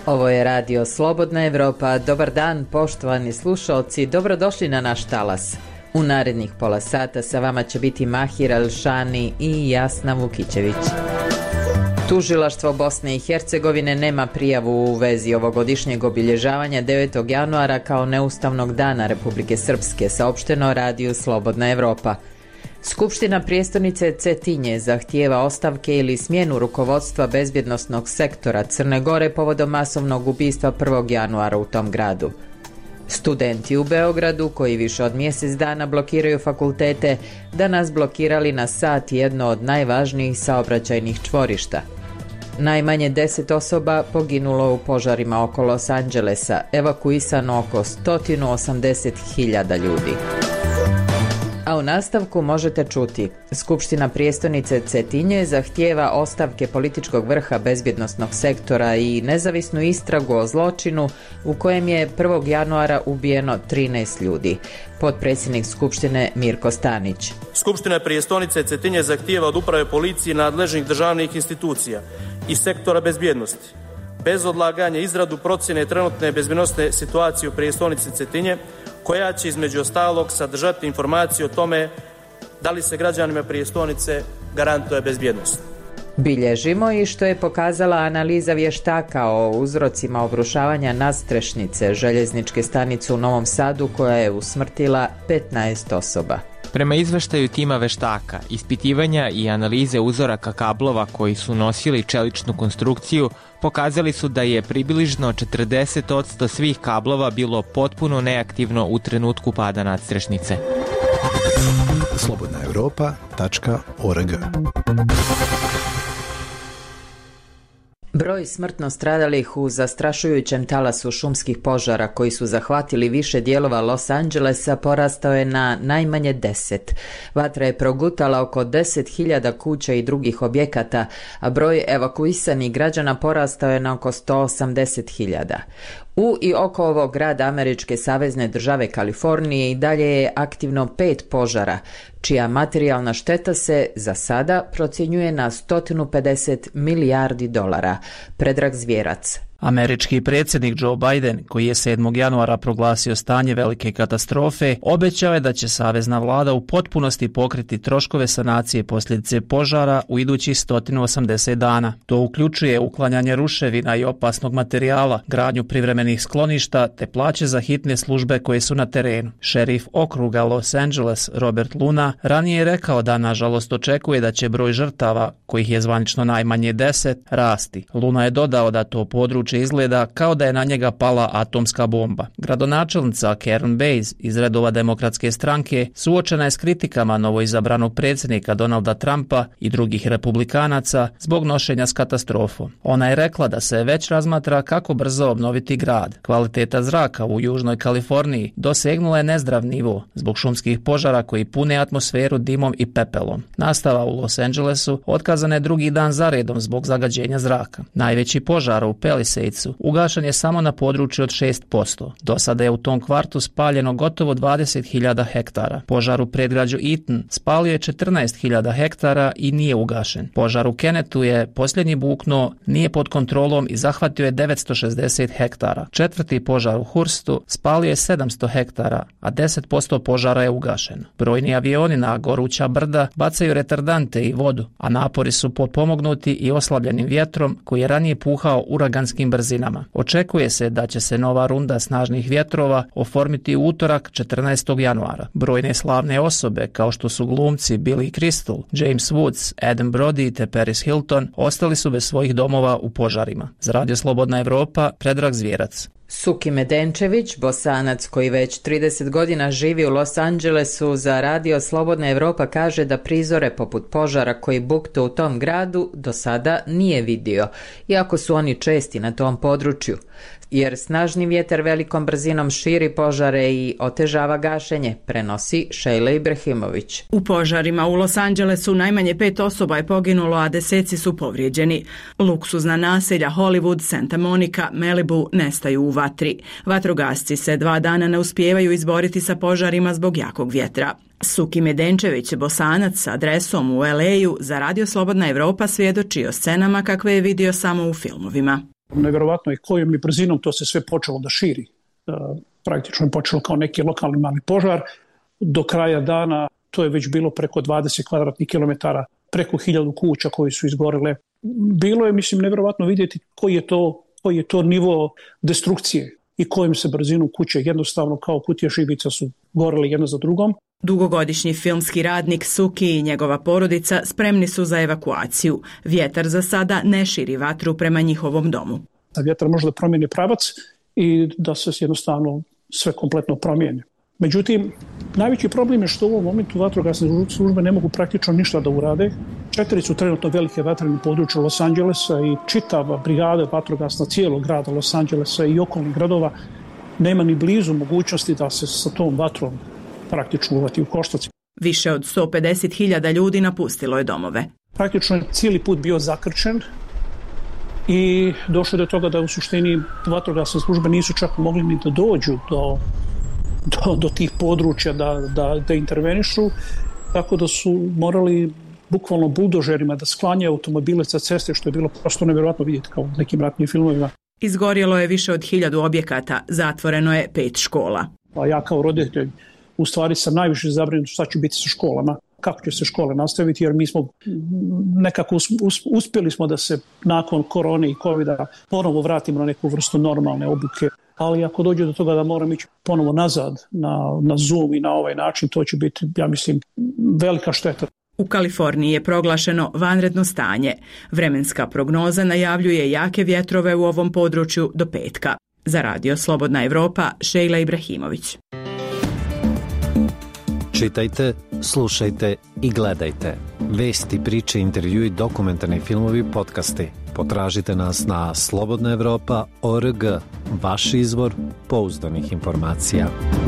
Ovo je radio Slobodna Evropa. Dobar dan, poštovani slušalci, dobrodošli na naš talas. U narednih pola sata sa vama će biti Mahir Elšani i Jasna Vukićević. Tužilaštvo Bosne i Hercegovine nema prijavu u vezi ovogodišnjeg obilježavanja 9. januara kao neustavnog dana Republike Srpske, saopšteno radiju Slobodna Evropa. Skupština prijestolnice Cetinje zahtijeva ostavke ili smjenu rukovodstva bezbjednosnog sektora Crne Gore povodom masovnog ubistva 1. januara u tom gradu. Studenti u Beogradu, koji više od mjesec dana blokiraju fakultete, danas blokirali na sat jedno od najvažnijih saobraćajnih čvorišta. Najmanje 10 osoba poginulo u požarima oko Los Angelesa, evakuisano oko 180.000 ljudi. A u nastavku možete čuti: Skupština prijestolnice Cetinje zahtijeva ostavke političkog vrha bezbjednosnog sektora i nezavisnu istragu o zločinu u kojem je 1. januara ubijeno 13 ljudi. Potpredsjednik Skupštine Mirko Stanić. Skupština prijestolnice Cetinje zahtijeva od uprave policije i nadležnih državnih institucija i sektora bezbjednosti bez odlaganja izradu procjene trenutne bezbjednosne situacije u prijestolnici Cetinje, koja će između ostalog sadržati informaciju o tome da li se građanima prijestolnice garantuje bezbjednost. Bilježimo i što je pokazala analiza vještaka o uzrocima obrušavanja nadstrešnice željezničke stanice u Novom Sadu, koja je usmrtila 15 osoba. Prema izveštaju tima veštaka, ispitivanja i analize uzoraka kablova koji su nosili čeličnu konstrukciju pokazali su da je približno 40% svih kablova bilo potpuno neaktivno u trenutku pada nadstrešnice. slobodnaevropa.org. Broj smrtno stradalih u zastrašujućem talasu šumskih požara koji su zahvatili više dijelova Los Angelesa porastao je na najmanje 10. Vatra je progutala oko 10.000 kuća i drugih objekata, a broj evakuisanih građana porastao je na oko 180.000. U i oko ovog grada američke savezne države Kalifornije i dalje je aktivno 5 požara, čija materijalna šteta se za sada procjenjuje na $150 milijardi. Predrag Zvjerac. Američki predsjednik Joe Biden, koji je 7. januara proglasio stanje velike katastrofe, obećao je da će savezna vlada u potpunosti pokriti troškove sanacije posljedice požara u idućih 180 dana. To uključuje uklanjanje ruševina i opasnog materijala, gradnju privremenih skloništa te plaće za hitne službe koje su na terenu. Šerif okruga Los Angeles Robert Luna ranije je rekao da nažalost očekuje da će broj žrtava, kojih je zvanično najmanje 10, rasti. Luna je dodao da to područje izgleda kao da je na njega pala atomska bomba. Gradonačelnica Karen Bass iz redova Demokratske stranke suočena je s kritikama novoizabranog predsjednika Donalda Trumpa i drugih republikanaca zbog nošenja s katastrofom. Ona je rekla da se već razmatra kako brzo obnoviti grad. Kvaliteta zraka u južnoj Kaliforniji dosegnula je nezdrav nivo zbog šumskih požara koji pune atmosferu dimom i pepelom. Nastava u Los Angelesu otkazana je drugi dan zaredom zbog zagađenja zraka. Najveći požar u Palisades ugašen je samo na području od 6%. Do sada je u tom kvartu spaljeno gotovo 20.000 hektara. Požar u predgrađu Eaton spalio je 14.000 hektara i nije ugašen. Požar u Kennetu je posljednji buknuo, nije pod kontrolom i zahvatio je 960 hektara. Četvrti požar u Hurstu spalio je 700 hektara, a 10% požara je ugašeno. Brojni avioni na goruća brda bacaju retardante i vodu, a napori su potpomognuti i oslabljenim vjetrom koji je ranije puhao uraganskim brzinama. Očekuje se da će se nova runda snažnih vjetrova oformiti u utorak 14. januara. Brojne slavne osobe kao što su glumci Billy Crystal, James Woods, Adam Brody te Paris Hilton ostali su bez svojih domova u požarima. Za Radio Slobodna Evropa, Predrag Zvjerac. Suki Medenčević, Bosanac koji već 30 godina živi u Los Angelesu, za Radio Slobodna Evropa kaže da prizore poput požara koji buktu u tom gradu do sada nije vidio, iako su oni česti na tom području, jer snažni vjetar velikom brzinom širi požare i otežava gašenje, prenosi Šejla Ibrahimović. U požarima u Los Angelesu najmanje 5 osoba je poginulo, a deseci su povrijeđeni. Luksuzna naselja Hollywood, Santa Monica, Malibu nestaju u vatri. Vatrogasci se 2 dana ne uspijevaju izboriti sa požarima zbog jakog vjetra. Suki Medenčević, Bosanac s adresom u LA-u, za Radio Slobodna Evropa svjedoči o scenama kakve je vidio samo u filmovima. Nevjerovatno je kojom je brzinom to se sve počelo da širi. Praktično je počelo kao neki lokalni mali požar. Do kraja dana to je već bilo preko 20 kvadratnih kilometara, preko 1000 kuća koji su izgorele. Bilo je, mislim, nevjerovatno vidjeti koji je to nivo destrukcije i kojim se brzinom kuće jednostavno kao kutije šibica su goreli jedna za drugom. Dugogodišnji filmski radnik Suki i njegova porodica spremni su za evakuaciju. Vjetar za sada ne širi vatru prema njihovom domu. Vjetar može da promijeni pravac i da se jednostavno sve kompletno promijeni. Međutim, najveći problem je što u ovom momentu vatrogasne službe ne mogu praktično ništa da urade. 4 su trenutno velike vatrene područja Los Angelesa i čitava brigada vatrogasna cijelog grada Los Angelesa i okolnih gradova nema ni blizu mogućnosti da se sa tom vatrom praktično uvati u koštac. Više od 150.000 ljudi napustilo je domove. Praktično je cijeli put bio zakrčen i došlo do toga da u suštini vatrogasne službe nisu čak mogli ni da dođu do tih područja da intervenišu, tako da su morali bukvalno buldožerima da sklanjaju automobile sa ceste, što je bilo prosto nevjerojatno vidjeti kao u nekim ratnim filmovima. Izgorjelo je više od 1000 objekata, zatvoreno je 5 škola. A ja kao roditelj u stvari sam najviše zabrinut šta će biti sa školama, kako će se škole nastaviti, jer mi smo nekako uspjeli smo da se nakon korone i covida ponovo vratimo na neku vrstu normalne obuke. Ali ako dođe do toga da moram ići ponovo nazad na Zoom i na ovaj način, to će biti, ja mislim, velika šteta. U Kaliforniji je proglašeno vanredno stanje. Vremenska prognoza najavljuje jake vjetrove u ovom području do petka. Za Radio Slobodna Evropa, Šejla Ibrahimović. Čitajte, slušajte i gledajte. Vesti, priče, intervjui, dokumentarni filmovi, podcasti. Potražite nas na slobodnaevropa.org, vaš izvor pouzdanih informacija.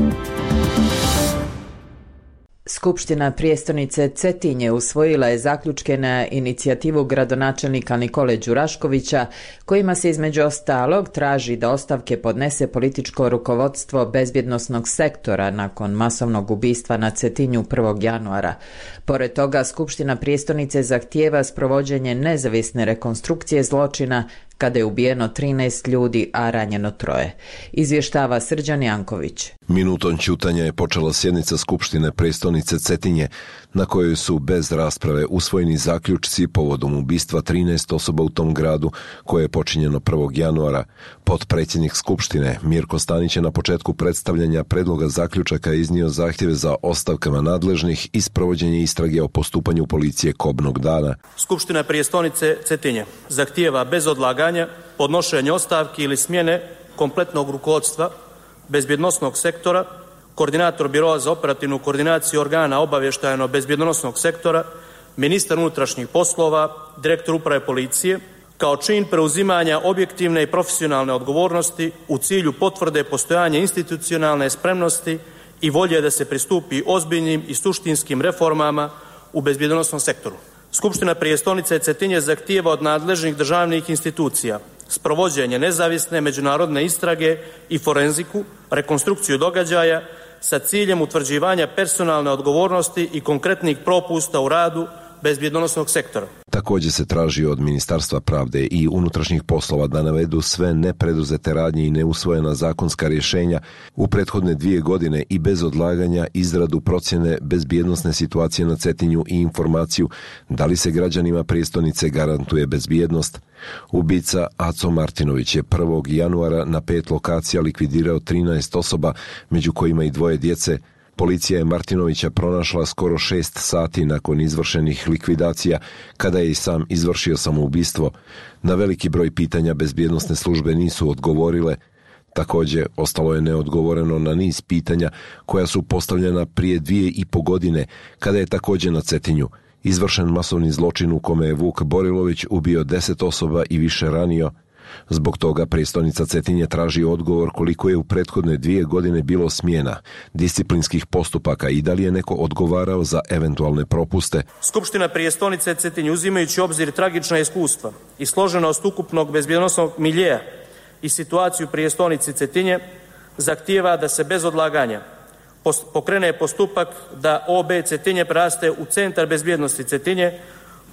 Skupština prijestolnice Cetinje usvojila je zaključke na inicijativu gradonačelnika Nikole Đuraškovića, kojima se između ostalog traži da ostavke podnese političko rukovodstvo bezbjednosnog sektora nakon masovnog ubistva na Cetinju 1. januara. Pored toga, Skupština prijestolnice zahtijeva sprovođenje nezavisne rekonstrukcije zločina kada je ubijeno 13 ljudi, a ranjeno 3. Izvještava Srđan Janković. Minutom ćutanja je počela sjednica Skupštine prijestolnice Cetinje, na kojoj su bez rasprave usvojeni zaključci povodom ubistva 13 osoba u tom gradu, koje je počinjeno 1. januara. Potpredsjednik Skupštine Mirko Stanić je na početku predstavljanja predloga zaključaka iznio zahtjeve za ostavkama nadležnih i sprovođenje istrage o postupanju policije kobnog dana. Skupština prijestolnice Cetinje zahtijeva bez odlaganja podnošenje ostavki ili smjene kompletnog rukovodstva bezbjednosnog sektora, koordinator Biroa za operativnu koordinaciju organa obavještajno-bezbjednosnog sektora, ministar unutrašnjih poslova, direktor uprave policije, kao čin preuzimanja objektivne i profesionalne odgovornosti u cilju potvrde postojanja institucionalne spremnosti i volje da se pristupi ozbiljnim i suštinskim reformama u bezbjednosnom sektoru. Skupština prijestolnice Cetinje zahtijeva od nadležnih državnih institucija sprovođenje nezavisne međunarodne istrage i forenziku, rekonstrukciju događaja sa ciljem utvrđivanja personalne odgovornosti i konkretnih propusta u radu bezbjednosnog sektora. Također se traži od Ministarstva pravde i unutrašnjih poslova da navedu sve nepreduzete radnje i neusvojena zakonska rješenja u prethodne 2 godine i bez odlaganja izradu procjene bezbjednosne situacije na Cetinju i informaciju da li se građanima prijestolnice garantuje bezbjednost. Ubica Aco Martinović je 1. januara na 5 lokacija likvidirao 13 osoba, među kojima i 2 djece. Policija je Martinovića pronašla skoro 6 sati nakon izvršenih likvidacija, kada je i sam izvršio samoubistvo. Na veliki broj pitanja bezbjednosne službe nisu odgovorile. Također, ostalo je neodgovoreno na niz pitanja koja su postavljena prije 2,5 godine, kada je također na Cetinju izvršen masovni zločin u kome je Vuk Borilović ubio 10 osoba i više ranio. Zbog toga prijestolnica Cetinje traži odgovor koliko je u prethodne 2 godine bilo smjena, disciplinskih postupaka i da li je neko odgovarao za eventualne propuste. Skupština prijestolnice Cetinje, uzimajući obzir tragična iskustva i složenost ukupnog bezbjednosnog miljeja i situaciju prijestolnici Cetinje, zahtijeva da se bez odlaganja pokrene postupak da OB Cetinje preraste u Centar bezbjednosti Cetinje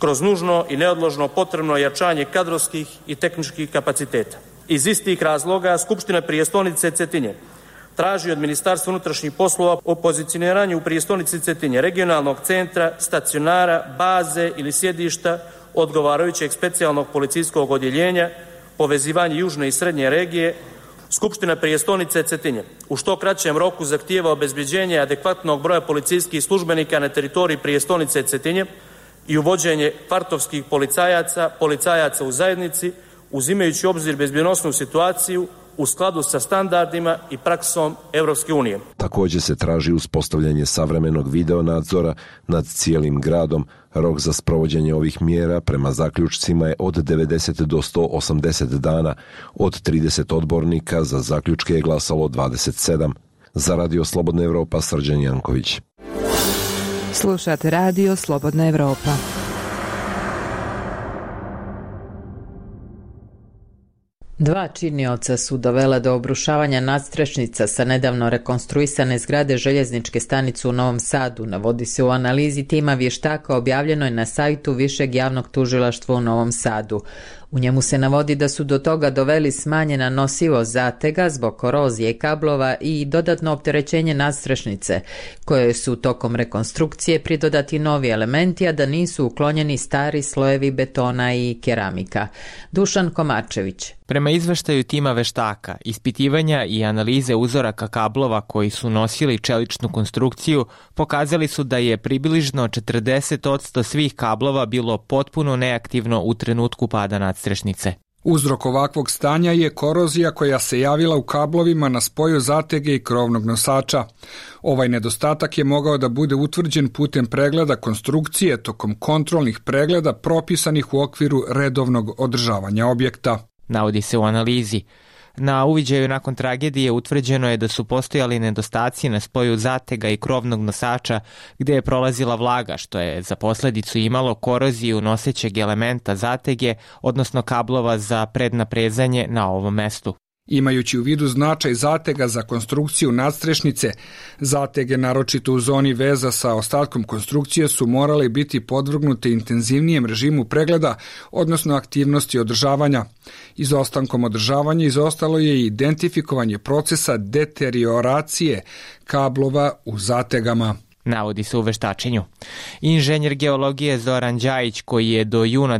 kroz nužno i neodložno potrebno jačanje kadrovskih i tehničkih kapaciteta. Iz istih razloga Skupština prijestolnice Cetinje traži od Ministarstva unutrašnjih poslova o pozicioniranju u prijestolnici Cetinje regionalnog centra, stacionara, baze ili sjedišta odgovarajućeg specijalnog policijskog odjeljenja, povezivanje južne i srednje regije. Skupština prijestolnice Cetinje u što kraćem roku zahtijeva obezbeđenje adekvatnog broja policijskih službenika na teritoriji prijestolnice Cetinje i uvođenje kvartovskih policajaca u zajednici, uzimajući u obzir bezbjednosnu situaciju u skladu sa standardima i praksom Evropske unije. Također se traži uspostavljanje savremenog video nadzora nad cijelim gradom. Rok za sprovođenje ovih mjera prema zaključcima je od 90 do 180 dana. Od 30 odbornika za zaključke je glasalo 27. Za Radio Slobodna Evropa, Srđan Janković. Slušate Radio Slobodna Evropa. Dva činioca su dovela do obrušavanja nadstrešnica sa nedavno rekonstruisane zgrade željezničke stanice u Novom Sadu, navodi se u analizi tima vještaka objavljenoj na sajtu Višeg javnog tužilaštva u Novom Sadu. U njemu se navodi da su do toga doveli smanjena nosivost zatega zbog korozije kablova i dodatno opterećenje nadstrešnice, koje su tokom rekonstrukcije pridodati novi elementi, a da nisu uklonjeni stari slojevi betona i keramika. Dušan Komačević. Prema izveštaju tima veštaka, ispitivanja i analize uzoraka kablova koji su nosili čeličnu konstrukciju pokazali su da je približno 40% svih kablova bilo potpuno neaktivno u trenutku pada nadstrešnice. Uzrok ovakvog stanja je korozija koja se javila u kablovima na spoju zatege i krovnog nosača. Ovaj nedostatak je mogao da bude utvrđen putem pregleda konstrukcije tokom kontrolnih pregleda propisanih u okviru redovnog održavanja objekta. Navodi se u analizi. Na uviđaju nakon tragedije utvrđeno je da su postojali nedostaci na spoju zatega i krovnog nosača gdje je prolazila vlaga, što je za posljedicu imalo koroziju nosećeg elementa zatege, odnosno kablova za prednaprezanje na ovom mestu. Imajući u vidu značaj zatega za konstrukciju nadstrešnice, zatege naročito u zoni veza sa ostatkom konstrukcije su morale biti podvrgnute intenzivnijem režimu pregleda, odnosno aktivnosti održavanja. Izostankom održavanja izostalo je i identifikovanje procesa deterioracije kablova u zategama. Navodi se u veštačenju. Inženjer geologije Zoran Đajić, koji je do juna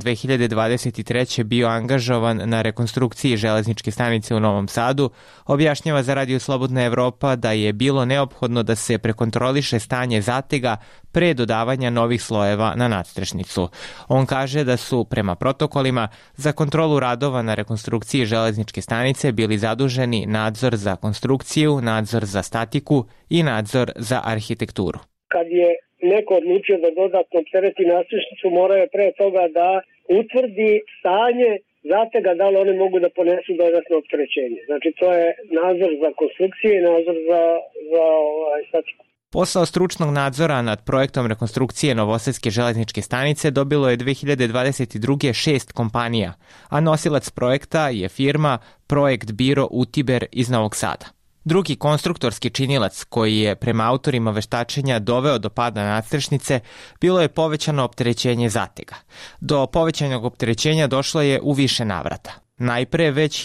2023. bio angažovan na rekonstrukciji železničke stanice u Novom Sadu, objašnjava za Radio Slobodna Evropa da je bilo neophodno da se prekontroliše stanje zatega pre dodavanja novih slojeva na nadstrešnicu. On kaže da su, prema protokolima, za kontrolu radova na rekonstrukciji železničke stanice bili zaduženi nadzor za konstrukciju, nadzor za statiku i nadzor za arhitekturu. Kad je neko odlučio da dodatno optereti nadstrešnicu, morao je pre toga da utvrdi stanje zatega, da li oni mogu da ponesu dodatno opterećenje. Znači to je nadzor za konstrukcije i nadzor za statiku. Posao stručnog nadzora nad projektom rekonstrukcije Novosadske železničke stanice dobilo je 2022. 6 kompanija, a nosilac projekta je firma Projekt Biro Utiber iz Novog Sada. Drugi konstruktorski činilac koji je prema autorima veštačenja doveo do pada nadstrešnice bilo je povećano opterećenje zatega. Do povećanog opterećenja došlo je u više navrata. Najpre već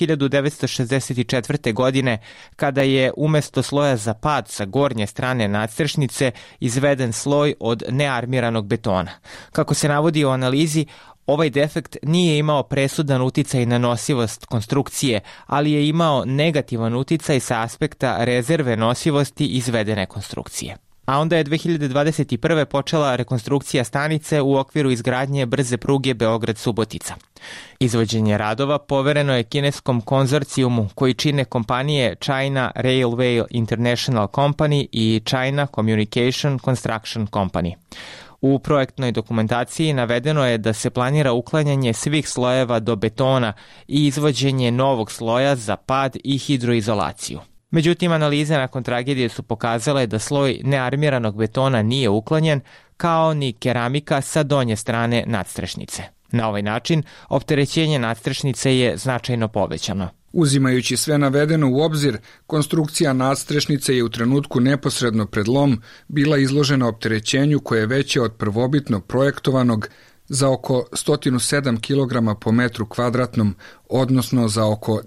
1964. godine kada je umjesto sloja za pad sa gornje strane nadstrešnice izveden sloj od nearmiranog betona. Kako se navodi u analizi, ovaj defekt nije imao presudan uticaj na nosivost konstrukcije, ali je imao negativan uticaj sa aspekta rezerve nosivosti izvedene konstrukcije. A onda je 2021. počela rekonstrukcija stanice u okviru izgradnje brze pruge Beograd-Subotica. Izvođenje radova povereno je kineskom konzorcijumu koji čine kompanije China Railway International Company i China Communication Construction Company. U projektnoj dokumentaciji navedeno je da se planira uklanjanje svih slojeva do betona i izvođenje novog sloja za pad i hidroizolaciju. Međutim, analize nakon tragedije su pokazale da sloj nearmiranog betona nije uklonjen, kao ni keramika sa donje strane nadstrešnice. Na ovaj način, opterećenje nadstrešnice je značajno povećano. Uzimajući sve navedeno u obzir, konstrukcija nadstrešnice je u trenutku neposredno pred lom bila izložena opterećenju koje je veće od prvobitno projektovanog za oko 107 kg po metru kvadratnom, odnosno za oko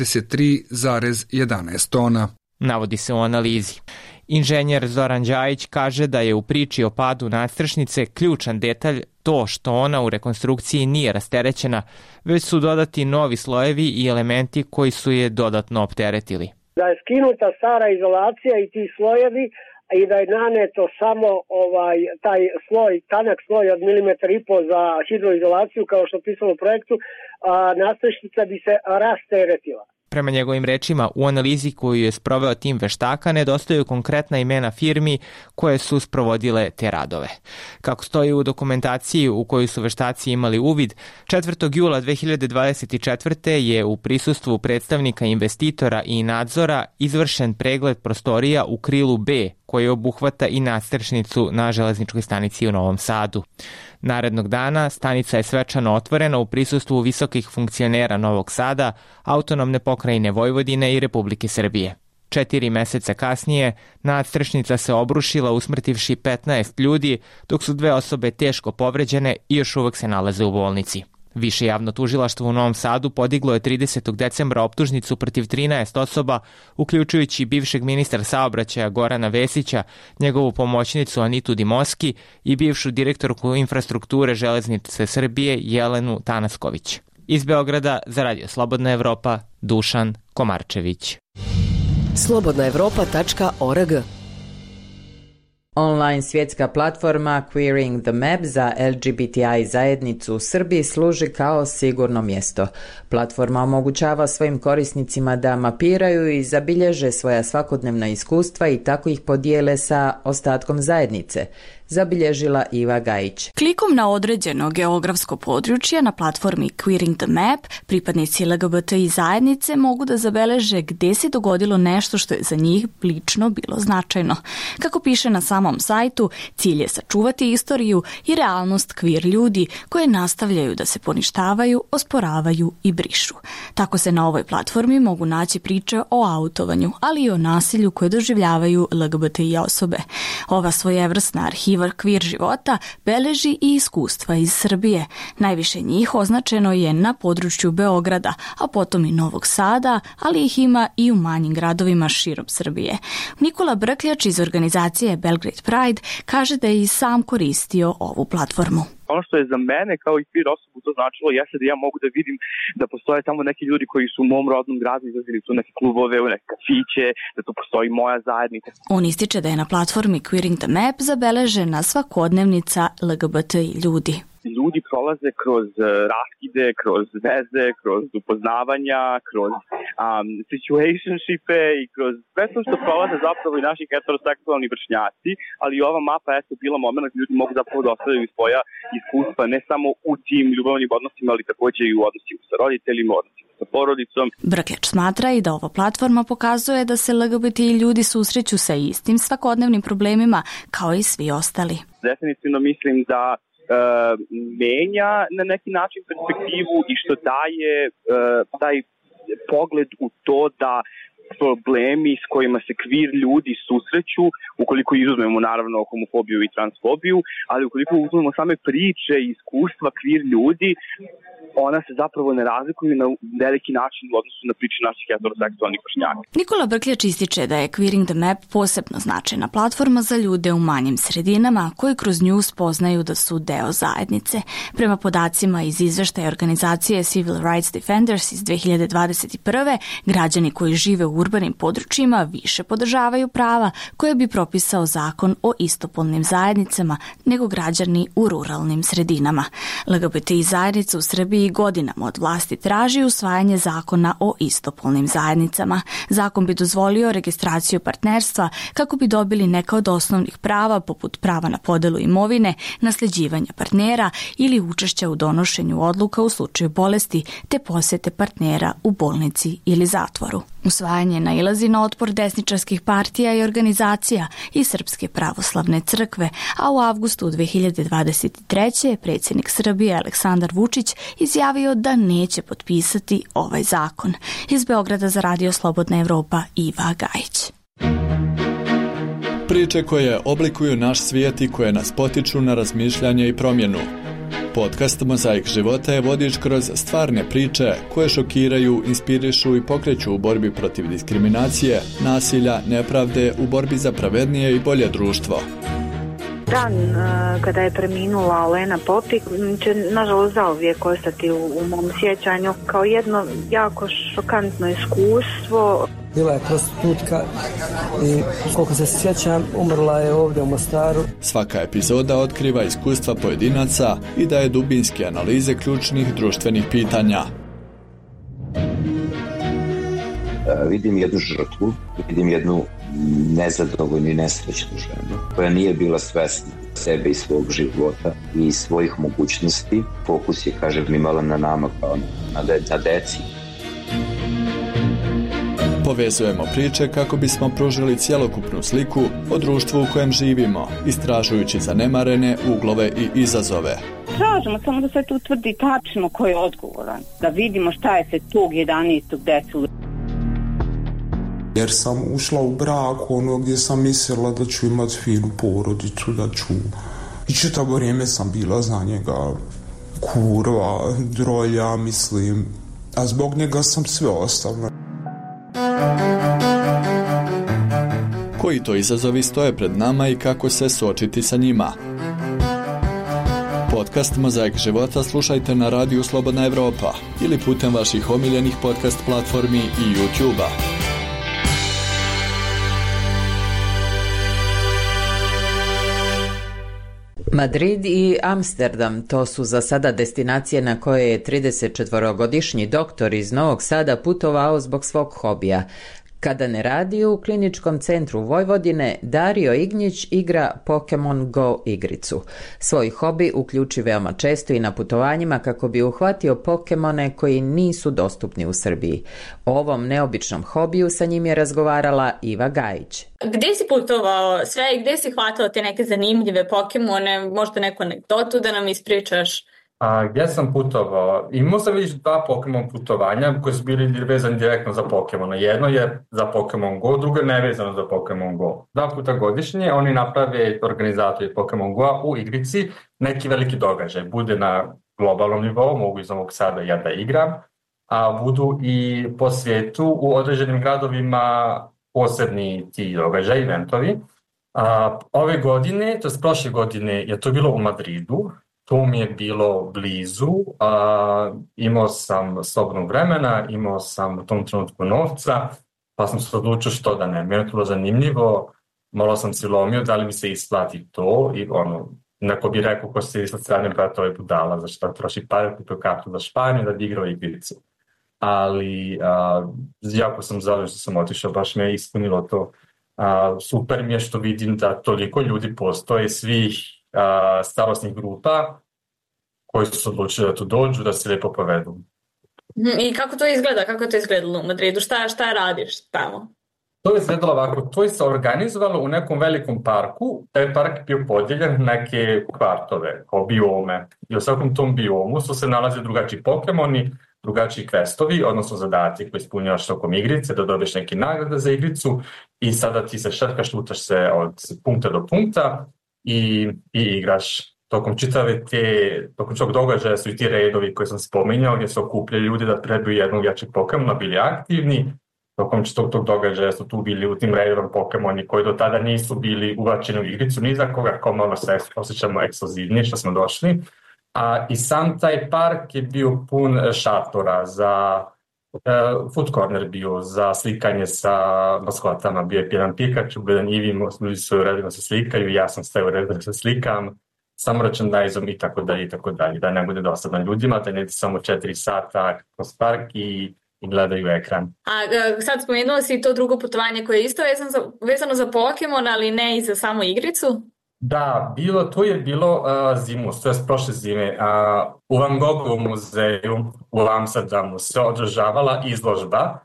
23,11 tona. Navodi se u analizi. Inženjer Zoran Đajić kaže da je u priči o padu nadstrešnice ključan detalj to što ona u rekonstrukciji nije rasterećena, već su dodati novi slojevi i elementi koji su je dodatno opteretili. Da je skinuta stara izolacija i ti slojevi i da je naneto samo taj sloj, tanak sloj od 1,5 mm za hidroizolaciju kao što pisalo u projektu, nadstrešnica bi se rasteretila. Prema njegovim rečima, u analizi koju je sproveo tim veštaka nedostaju konkretna imena firmi koje su sprovodile te radove. Kako stoji u dokumentaciji u kojoj su veštaci imali uvid, 4. jula 2024. je u prisustvu predstavnika investitora i nadzora izvršen pregled prostorija u krilu B, koje obuhvata i nadstrešnicu na železničkoj stanici u Novom Sadu. Narednog dana stanica je svečano otvorena u prisustvu visokih funkcionera Novog Sada, autonomne pokrajine Vojvodine i Republike Srbije. 4 meseca kasnije nadstrešnica se obrušila usmrtivši 15 ljudi, dok su 2 osobe teško povređene i još uvek se nalaze u bolnici. Više javno tužilaštvo u Novom Sadu podiglo je 30. decembra optužnicu protiv 13 osoba, uključujući bivšeg ministra saobraćaja Gorana Vesića, njegovu pomoćnicu Anitu Dimoski i bivšu direktorku infrastrukture Železnice Srbije Jelenu Tanasković. Iz Beograda za Radio Slobodna Evropa, Dušan Komarčević. slobodnaevropa.org. Online svjetska platforma Queering the Map za LGBTI zajednicu u Srbiji služi kao sigurno mjesto. Platforma omogućava svojim korisnicima da mapiraju i zabilježe svoja svakodnevna iskustva i tako ih podijele sa ostatkom zajednice, zabilježila Iva Gajić. Klikom na određeno geografsko područje na platformi Queering the Map, pripadnici LGBTI zajednice mogu da zabeleže gdje se dogodilo nešto što je za njih lično bilo značajno. Kako piše na samom sajtu, cilj je sačuvati istoriju i realnost queer ljudi koje nastavljaju da se poništavaju, osporavaju i brišu. Tako se na ovoj platformi mogu naći priče o autovanju, ali i o nasilju koje doživljavaju LGBTI osobe. Ova svojevrsna arhiva queer života beleži i iskustva iz Srbije. Najviše njih označeno je na području Beograda, a potom i Novog Sada, ali ih ima i u manjim gradovima širom Srbije. Nikola Brkljač iz organizacije Belgrade Pride kaže da je i sam koristio ovu platformu. Ono što je za mene kao i queer osobu to značilo jeste da ja mogu da vidim da postoje tamo neki ljudi koji su u mom rodnom gradu izlazili u neke klubove, u neke kafiće, da tu postoji moja zajednica. On ističe da je na platformi Queering the Map zabeležena svakodnevnica LGBTI ljudi. Ljudi prolaze kroz raskide, kroz veze, kroz upoznavanja, kroz situationshipe i kroz sve to što prolaze zapravo i naši heteroseksualni vršnjaci, ali ova mapa je bila moment da ljudi mogu zapravo da ostavljaju svoja iskustva ne samo u tim ljubavnim odnosima, ali također i u odnosima sa roditeljima, odnosima sa porodicom. Brkljač smatra i da ova platforma pokazuje da se LGBTI ljudi susreću sa istim svakodnevnim problemima kao i svi ostali. Definitivno mislim da menja na neki način perspektivu i što daje taj pogled u to da problemi s kojima se queer ljudi susreću, ukoliko izuzmemo naravno homofobiju i transfobiju, ali ukoliko uzmemo same priče i iskustva queer ljudi, ona se zapravo ne razlikuju na veliki način u odnosu na priče naših heteroseksualnih vršnjaka. Nikola Brkljač ističe da je Queering the Map posebno značajna platforma za ljude u manjim sredinama koji kroz nju spoznaju da su deo zajednice. Prema podacima iz izveštaja organizacije Civil Rights Defenders iz 2021. građani koji žive u urbanim područjima više podržavaju prava koje bi propisao zakon o istopolnim zajednicama nego građani u ruralnim sredinama. LGBTI zajednica u Srbiji godinama od vlasti traži usvajanje zakona o istopolnim zajednicama. Zakon bi dozvolio registraciju partnerstva kako bi dobili neka od osnovnih prava poput prava na podelu imovine, nasljeđivanja partnera ili učešća u donošenju odluka u slučaju bolesti te posjete partnera u bolnici ili zatvoru. Usvajanje nailazi na otpor desničarskih partija i organizacija i Srpske pravoslavne crkve, a u avgustu 2023. predsjednik Srbije Aleksandar Vučić izjavio da neće potpisati ovaj zakon. Iz Beograda za Radio Slobodna Evropa, Iva Gajić. Priče koje oblikuju naš svijet i koje nas potiču na razmišljanje i promjenu. Podcast Mozaik života je vodič kroz stvarne priče koje šokiraju, inspirišu i pokreću u borbi protiv diskriminacije, nasilja, nepravde, u borbi za pravednije i bolje društvo. Dan kada je preminula Olena Popik će nažalost zauvijek ostati u mom sjećanju kao jedno jako šokantno iskustvo. Bila je prostitutka i koliko se sjećam umrla je ovdje u Mostaru. Svaka epizoda otkriva iskustva pojedinaca i daje dubinske analize ključnih društvenih pitanja. Vidim jednu žrtvu, vidim jednu nezadovoljnu i nesrećnu ženu koja nije bila svesna sebe i svog života i svojih mogućnosti. Fokus je, kažem, imala na nama kao na deci. Povezujemo priče kako bismo pružili cjelokupnu sliku o društvu u kojem živimo, istražujući zanemarene uglove i izazove. Tražimo samo da se to utvrdi tačno ko je odgovoran, da vidimo šta je se tog 11. desilo. Jer sam ušla u brak gdje sam mislila da ću imati finu porodicu, da ću... I čitavo vrijeme sam bila za njega kurva, drolja, mislim, a zbog njega sam sve ostavila. Koji to izazovi stoje pred nama i kako se suočiti sa njima? Podcast Mozaik života slušajte na radiju Slobodna Evropa ili putem vaših omiljenih podcast platformi i YouTube-a. Madrid i Amsterdam, to su za sada destinacije na koje je 34-godišnji doktor iz Novog Sada putovao zbog svog hobija. Kada ne radi u kliničkom centru Vojvodine, Dario Ignjić igra Pokemon Go igricu. Svoj hobi uključi veoma često i na putovanjima kako bi uhvatio Pokemone koji nisu dostupni u Srbiji. O ovom neobičnom hobiju sa njim je razgovarala Iva Gajić. Gdje si putovao sve i gdje si hvatao te neke zanimljive Pokemone? Možda neku anegdotu da nam ispričaš? Gdje sam putovao? Imao sam vidiš 2 Pokemon putovanja koji su bili vezani direktno za Pokemona. Jedno je za Pokemon Go, drugo je nevezano za Pokemon Go. 2 puta godišnje oni naprave, organizatori Pokemon Go u igrici, neki veliki događaj. Bude na globalnom nivou, mogu iz Novog Sada ja da igram, a budu i po svijetu u određenim gradovima posebni ti događaj, eventovi. Ove godine, to je prošle godine, je to bilo u Madridu. To mi je bilo blizu, imao sam slobodnog vremena, imao sam u tom trenutku novca, pa sam se odlučio što da ne. Meni je to bilo zanimljivo, malo sam si lomio da li mi se isplati to i neko bi rekao ko se isplati srednjem brata ove budala, za što troši pare, kupio kartu za Španiju da bi igrao igricu. Ali jako sam zadovoljan što sam otišao, baš me je ispunilo to. Super mi je što vidim da toliko ljudi postoje, svih starosnih grupa koji su se odlučili da tu dođu, da se lijepo povedu. I kako to izgleda? Kako je to izgledalo u Madridu? Šta radiš tamo? To je izgledalo ovako. To je se organizovalo u nekom velikom parku. Taj park je bio podijeljen neke kvartove, kao biome. I u svakom tom biomu su se nalaze drugačiji Pokemoni, drugačiji questovi, odnosno zadati koji ispunjavaš tokom igrice, da dobiješ neke nagrade za igricu i sada ti se šetkaš, lutaš se od punkta do punkta i igraš. Tokom tog događaja su i ti redovi koje sam spominjao, gdje se okupljaju ljudi da trebaju jednog jačeg Pokemona, bili aktivni. Tokom tog događaja su tu bili u tim redovim Pokemoni koji do tada nisu bili uvačeni u igricu, ni za koga, kao malo se osjećamo ekskluzivni što smo došli. I sam taj park je bio pun šatora za food corner bio, za slikanje sa maskotama. Bio je jedan Pikachu, bio jedan Eevee, ljudi su u redu da se slikaju, ja sam stajao u redu da se slikam, sa merchandise-om i tako dalje, da ne bude dosadno ljudima, da ne samo 4 sata kroz park i gledaju ekran. Sad spomenuo si to drugo putovanje koje je isto vezano za Pokemon, ali ne i za samu igricu? Da, to je bilo zimus, to je prošle zime. U Van Gogovom muzeju u Amsterdamu se održavala izložba,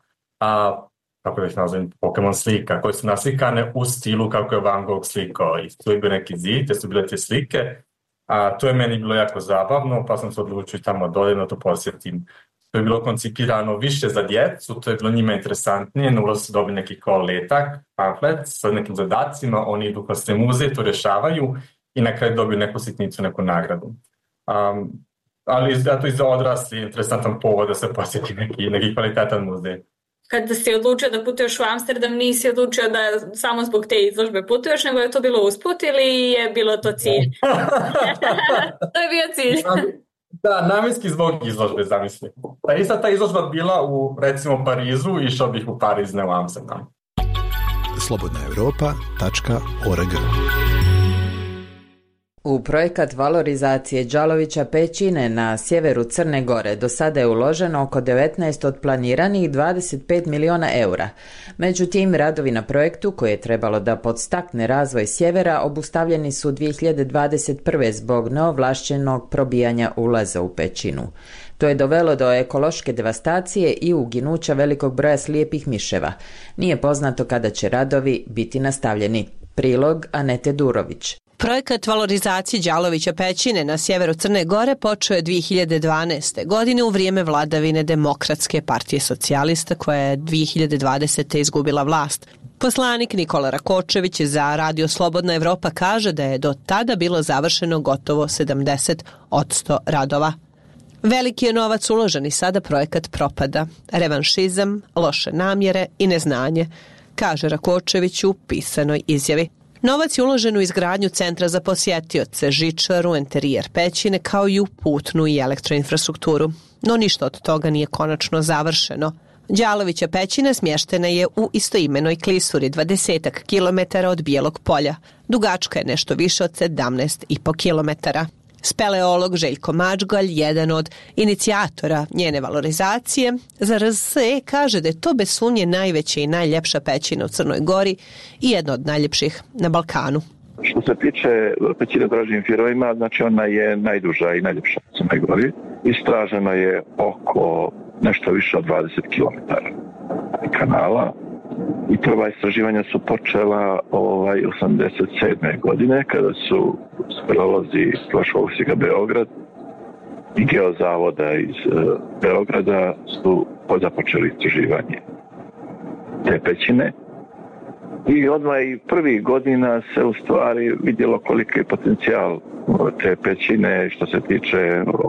kako bih nazvao, Pokemon slika, koje su naslikane u stilu kako je Van Gogh slikao. I tu je bio neki zid, te su bile te slike. To je meni bilo jako zabavno, pa sam se odlučio tamo dodatno to posjetim. To je bilo koncipirano više za djecu, to je bilo njima interesantnije, na ulazu su dobili neki kao letak, pamflet sa nekim zadacima, oni idu kroz te muzeje, to rješavaju i na kraju dobiju neku sitnicu, neku nagradu. Ali zato i za odrasli interesantan povod da se posjeti neki kvalitetan muzej. Kada si odlučio da putuješ u Amsterdam, nisi odlučio da samo zbog te izložbe putuješ, nego je to bilo usput ili je bilo to cilj? To je bio cilj. Da, namjenski zbog izložbe, zamisli. Ta izložba bila u, recimo, Parizu, išao bih u Pariz, ne u Amsterdam. slobodnaevropa.org. U projekat valorizacije Đalovića pećine na sjeveru Crne Gore do sada je uloženo oko 19 od planiranih 25 miliona eura. Međutim, radovi na projektu, koje je trebalo da podstakne razvoj sjevera, obustavljeni su 2021. zbog neovlašćenog probijanja ulaza u pećinu. To je dovelo do ekološke devastacije i uginuća velikog broja slijepih miševa. Nije poznato kada će radovi biti nastavljeni. Prilog Anete Durović. Projekat valorizacije Đalovića pećine na sjeveru Crne Gore počeo je 2012. godine u vrijeme vladavine Demokratske partije socijalista koja je 2020. izgubila vlast. Poslanik Nikola Rakočević za Radio Slobodna Evropa kaže da je do tada bilo završeno gotovo 70% radova. Veliki je novac uložen i sada projekat propada. Revanšizam, loše namjere i neznanje, kaže Rakočević u pisanoj izjavi. Novac je uložen u izgradnju centra za posjetioce, žičaru, enterijer pećine, kao i u putnu i elektroinfrastrukturu. No ništa od toga nije konačno završeno. Đalovića pećina smještena je u istoimenoj klisuri 20 km od Bijelog polja. Dugačka je nešto više od 17,5 km. Speleolog Željko Mačgalj, jedan od inicijatora njene valorizacije, za RSE kaže da je to bez sumnje najveća i najljepša pećina u Crnoj Gori i jedna od najljepših na Balkanu. Što se tiče pećine Dražim Firovima, znači ona je najduža i najljepša u Crnoj Gori. Istraženo je oko nešto više od 20 km kanala. I prva istraživanja su počela 87. godine kada su speleolozi Proškolstika Beograd i Geozavoda iz Beograda su započeli istraživanje te pećine. I odmah i prvih godina se u stvari vidjelo koliki je potencijal te pećine što se tiče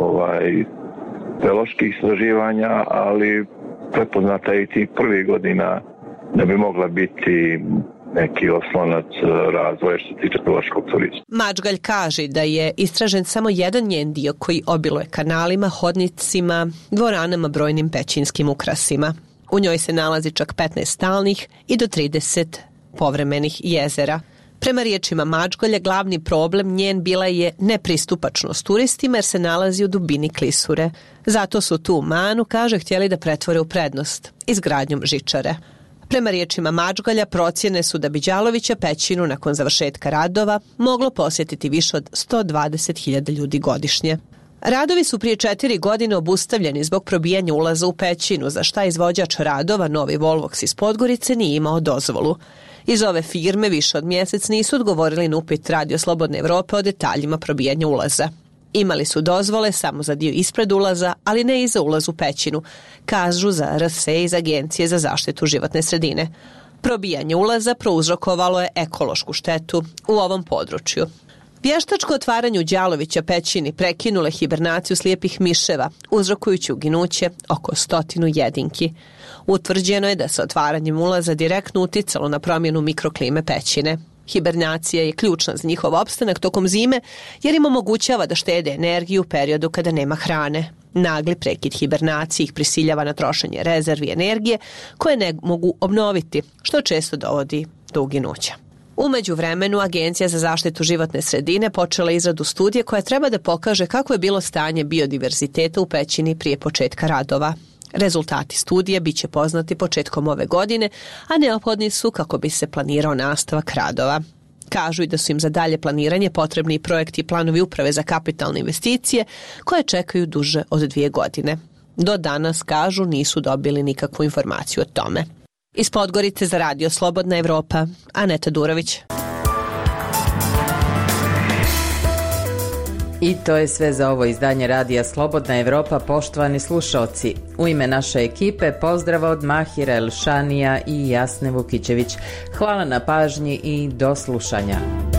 geoloških istraživanja, ali prepoznata i tih prvih godina da bi mogla biti neki oslonac razvoja što se tiče geološkog turizma. Mačgalj kaže da je istražen samo jedan njen dio koji obiluje kanalima, hodnicima, dvoranama, brojnim pećinskim ukrasima. U njoj se nalazi čak 15 stalnih i do 30 povremenih jezera. Prema riječima Mačgalja, glavni problem njen bila je nepristupačnost turistima jer se nalazi u dubini klisure. Zato su tu manu, kaže, htjeli da pretvore u prednost izgradnjom žičare. Prema riječima Mačgalja, procjene su da bi Đalovića pećinu nakon završetka radova moglo posjetiti više od 120.000 ljudi godišnje. Radovi su prije 4 godine obustavljeni zbog probijanja ulaza u pećinu, za šta izvođač radova Novi Volvox iz Podgorice nije imao dozvolu. Iz ove firme više od mjesec nisu odgovorili na upit Radio Slobodne Evrope o detaljima probijanja ulaza. Imali su dozvole samo za dio ispred ulaza, ali ne i za ulaz u pećinu, kažu za RSE iz Agencije za zaštitu životne sredine. Probijanje ulaza prouzrokovalo je ekološku štetu u ovom području. Vještačko otvaranje u Đalovića pećini prekinule hibernaciju slijepih miševa, uzrokujući uginuće oko 100 jedinki. Utvrđeno je da se otvaranjem ulaza direktno uticalo na promjenu mikroklime pećine. Hibernacija je ključna za njihov opstanak tokom zime jer im omogućava da štede energiju u periodu kada nema hrane. Nagli prekid hibernacije ih prisiljava na trošenje rezervi energije koje ne mogu obnoviti, što često dovodi do uginuća. U međuvremenu, Agencija za zaštitu životne sredine počela izradu studije koja treba da pokaže kako je bilo stanje biodiverziteta u pećini prije početka radova. Rezultati studije bit će poznati početkom ove godine, a neophodni su kako bi se planirao nastavak radova. Kažu i da su im za dalje planiranje potrebni i projekti i planovi uprave za kapitalne investicije koje čekaju duže od 2 godine. Do danas, kažu, nisu dobili nikakvu informaciju o tome. Iz Podgorice za Radio Slobodna Evropa, Aneta Durović. I to je sve za ovo izdanje Radija Slobodna Evropa, poštovani slušalci. U ime naše ekipe pozdrav od Mahira Elšanija i Jasne Vukićević. Hvala na pažnji i do slušanja.